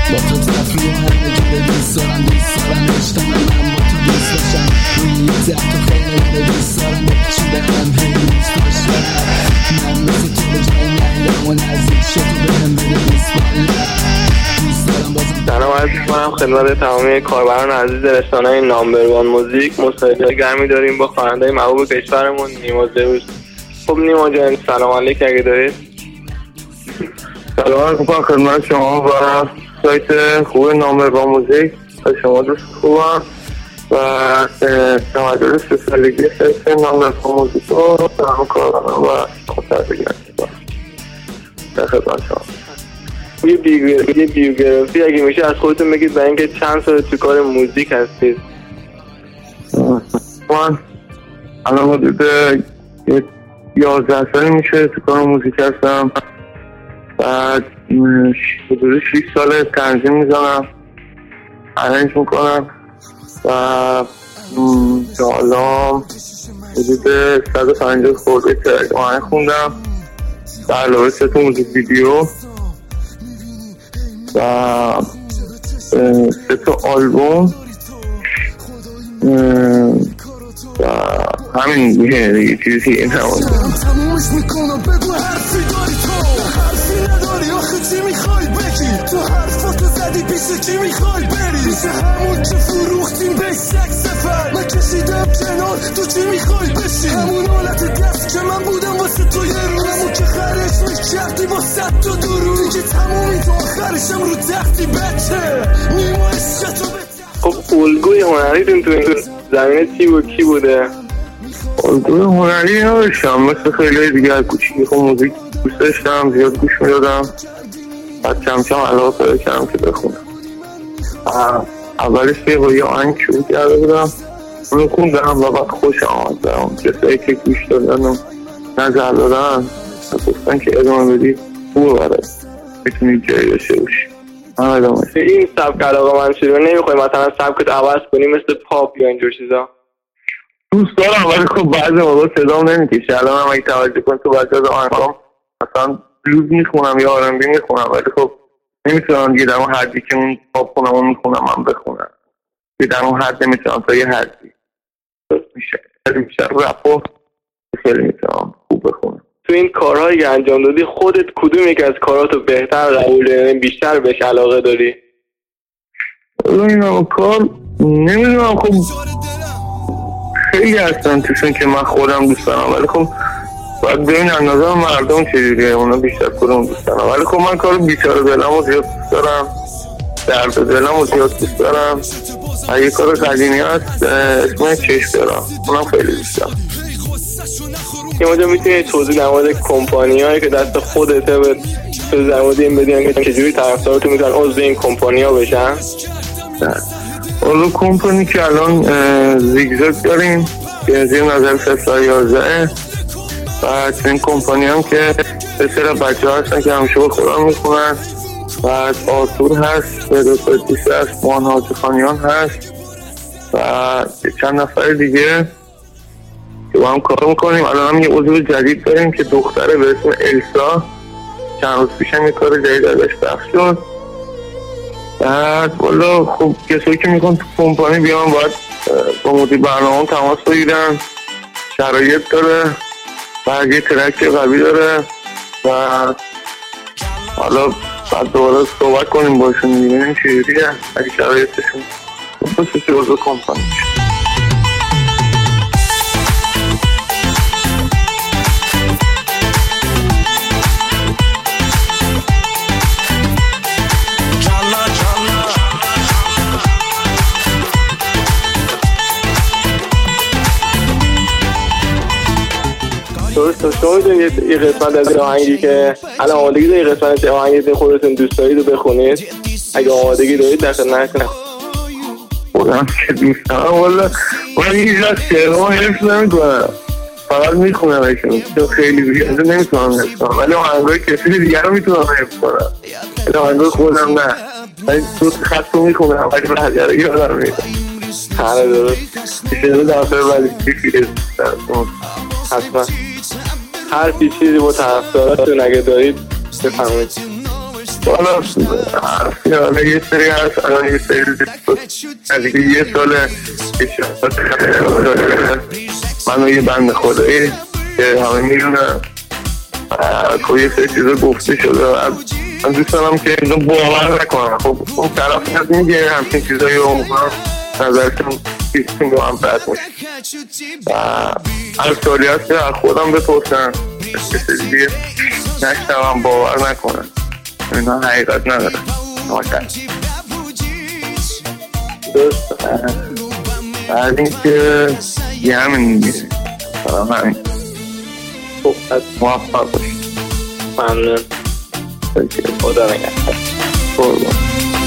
با تو تفریح و همه جوره دوست دارم عشقم من با تو دوست باشم روی یه تخت و خیلی دوست دارم بکشیدم هی دوست داشتم من مثل تو به جایی نهیدم و نزدیک شد و به هم بده سلام عرض می‌کنم خدمت تمامی کاربران عزیز رسانه نامبروان موزیک. مصاحبه گرمی داریم با خواننده محبوب کشورمون نیما زئوس. خب نیما جان سلام علیک اگه دارید. سلام علیکم خدمت شما و سایت خوب نامبروان موزیک و شما دوست خوبم و تمدید 3 سالگی سایت نامبروان موزیک رو تمام کاربران و مصاحبه گرمی در خدمت شما. یه بیوگرافی اگه میشه از خودتون بگید و اینکه چند سال تو کار موزیک هستید. من الان حدود 11 سالی میشه تو کار موزیک هستم. بعد حدود 6 ساله تنظیم میزنم، ارنج میکنم و تا حالا حدود 150 خورده ترک آهنگ خوندم به علاوه 3 تا موزیک ویدیو و 3 تا آلبوم و همین دیگه چیزی این همون تمومش میکنم. بگو حرفی داری تو حرفی نداری آخه چی میخوای بگی؟ تو حرفاتو زدی پیش کی میخوای بری؟ پیش همون که فروختیم به شک سفر من کشیدم کنار تو چی میخوای بشی؟ همون حالت دست که من بودم واسه تو یه روز همون که خرش میکردی با 100 تا درو دیگه تمومی تو آخرشم رو تختی بچه نیما عشقتو خب الگوی هنریتون تو این زمینه چی و کی بوده؟ الگوی هنری نداشتم، مثل خیلی دیگه از کوچیکی خب موزیک دوست داشتم، زیاد گوش میدادم. بعد کم کم علاقه پیدا کردم که بخونم. اولش یه آهنگ شروع کرده بودم اونو خوندم و بعد خوش آمد برام. کسایی که گوش دادن و نظر دادن گفتن که ادامه بدی خوبه برات میتونی جایی داشته باشی. این سبک علاقه من شده نمیخوای مثلا سبکت عوض کنی مثل پاپ یا اینجور چیزا؟ دوست دارم ولی خب بعضی موقع صدام نمیکشه. الان هم اگه توجه کنم تو بعضی از آهنگام مثلا بلوز میخونم یا آرنبی میخونم ولی خب نمیتونم دیگه در اون حدی که اون پاپ خونم اون میخونم من بخونم دیگه در اون حد نمیتونم تا یه حدی میشه رپو خیلی میتونم خوب بخونم. تو این کارهایی که انجام دادی خودت کدوم یک از کاراتو بهتر قبول داری بیشتر بهش علاقه داری؟ این کار نمیدونم خب خیلی هستن توشون که من خودم دوست دارم ولی خب باید ببین اندازه مردم چجوریه اونا بیشتر کدوم دوست دارم ولی خب من کار بیچاره دلم رو زیاد دوست دارم، درد دلم رو زیاد دوست دارم. یه کار قدیمی هست اسمه چشم دارم اونم خیلی دوست دارم. یه مجا میتونی توضیح در مورد کمپانی هایی که دست خودته به توضیح در مورد این بدیم که چجوری طرفدارتون میتونن عضو این کمپانی ها بشن؟ اولو کمپانی که الان زیگزاگ داریم که زیر نظر فصل 11 و این کمپانی هم که بسیار بچه ها هستن که همیشه با خودم میکنن و آرتور هست، بدوپردیس هست، مانحاج خانیان هست و چند نفر دیگه که با هم کار میکنیم. الان هم یه عضو جدید داریم که دختره به اسم السا چند روز پیش هم یه کار جدید ازش پخش شد. بعد والا خب کسایی که میخوان تو کمپانی بیان باید با مدیر برنامه تماس بگیرن، شرایط داره بعد یه ترک قوی داره و حالا بعد دوباره صحبت کنیم باشون ببینیم چجوریه اگه شرایطشون خوب باشه که عضو کمپانی درست. شما میتونید یه قسمت از این آهنگی که الان آمادگی دارید یه قسمت از آهنگی خودتون دوست دارید رو بخونید اگه آمادگی دارید در خدمت هستم. خودم که دوست دارم والا من هیچ از شعرها حفظ نمیکنم فقط میخونم ایشون تو خیلی بیانده نمیتونم حفظ کنم ولی آهنگای کسی دیگر رو میتونم حفظ کنم ولی آهنگای خودم نه ولی تو خط رو میخونم ولی بحجره یادم میدم هره درست شعر دفعه ولی چیزی حتما هر چیزی با طرفداراتون اگه دارید بفرمایید. حالا یه سری هست، الان یه سری نزدیک یه ساله منو یه بند خدایی که همه میدونم که یه سری چیزا گفته شده. من دوست دارم که اینو باور نکنم. خب اون طرف از میگه همچین چیزایی رو میکنم نظرشون بیستیم با هم بد میشه و هر سالی هست که خودم بپرسن کسی دیگه نشتم باور نکنم. اینا حقیقت نداره. بعد این که یه همین میگه همین خب از موفق باشید. ممنون. خدا نگهدار. قربان.